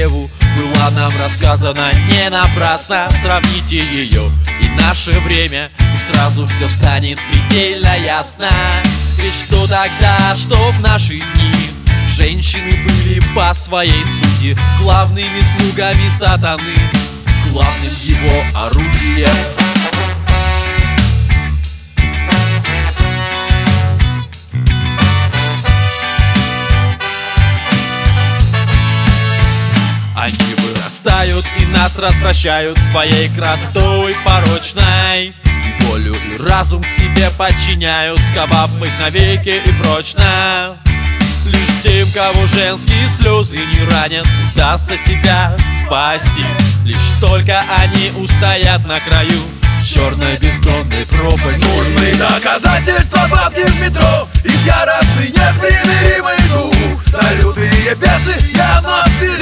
Еву была нам рассказана не напрасно. Сравните ее и наше время, и сразу все станет предельно ясно. Ведь что тогда, что в наши дни женщины были по своей сути главными слугами сатаны, главным его орудием. Они вырастают и нас развращают своей красотой порочной, и волю и разум к себе подчиняют, сковав их навеки и прочно. Лишь тем, кого женские слезы не ранят, удастся себя спасти. Лишь только они устоят на краю черной бездонной пропасти. Нужны доказательства правды в метро, их яростный непримиримый дух. Да лютые бесы явно в